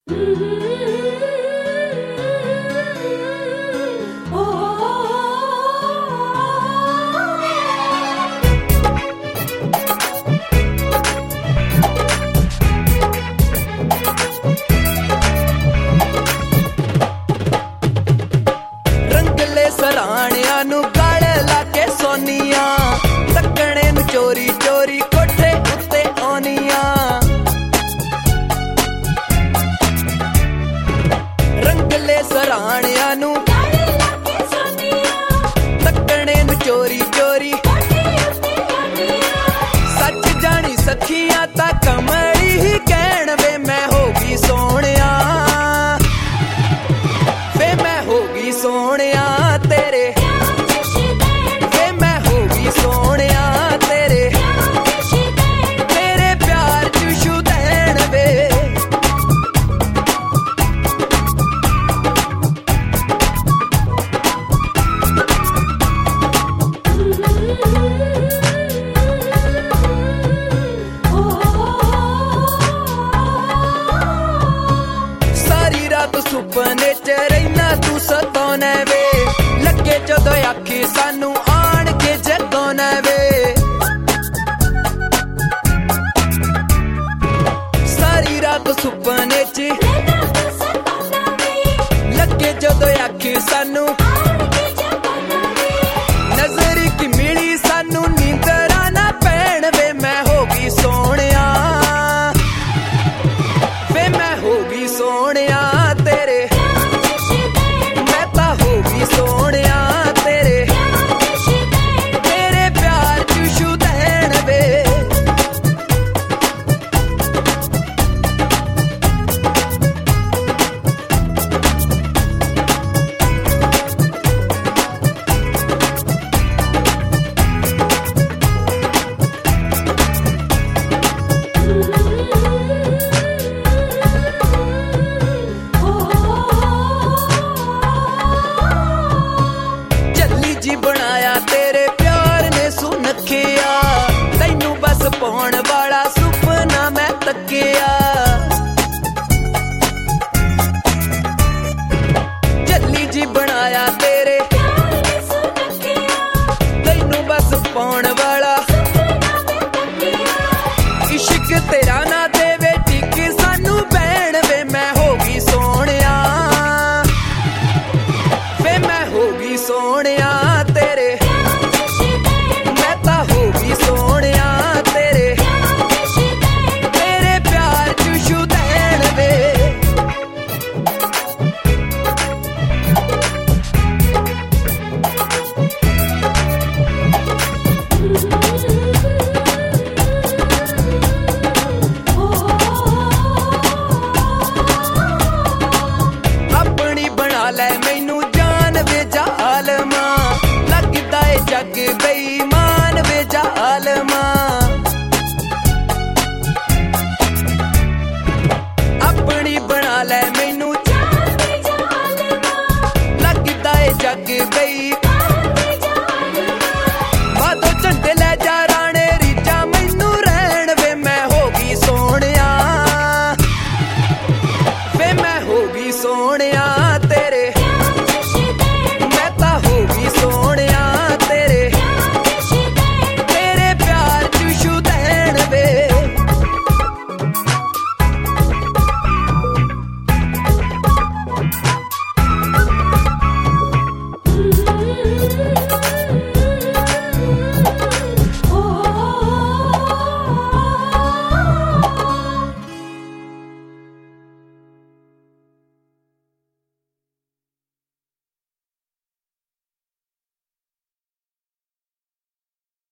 रंगले सराणिया नू गाले लाके सोनिया तकने नू चोरी चोरी कोठे उत्ते आनिया। रंगले सराणिया नू गाले लाके सोनिया तकने नू चोरी चोरी सच जानी सखियां ता कमली ही कहण वे मैं होगी सोहणिया वे मैं होगी सोहणिया तेरे वे मैं होगी सोहणिया तेरे तेरे प्यार च शुदैन वे। सारी रात सुपने च रहना तू सताने वे लगे जदों आखी सानू आन के जगाने वे। सारी रात सुपने च लगे जदों आखी सानू नजर की मिली सानू नींदरा ना पैण वे मैं होगी सोहणिया वे मैं होगी सोहणिया तेरे मैं ता होगी सोहणिया तेरे तेरे प्यार च शुदैन वे। जी बनाया तेरे प्यार ने सुनखिया तैनू बस पाउण वाला सुपना मैं तकिया। जल्ली जी बनाया तेरे तैनू बस पाउण वाला इश्क तेरा ना देवे टिक सानू बैण वे मैं होगी सोहणिया वे मैं होगी सोहणिया तेरे मैं ता होगी सोहणिया तेरे तेरे प्यार च शुदैन वे। अपनी बना ले मैनू जान वे जालमा लगदा ए जग बेईमान वे जालमा। अपनी बना ले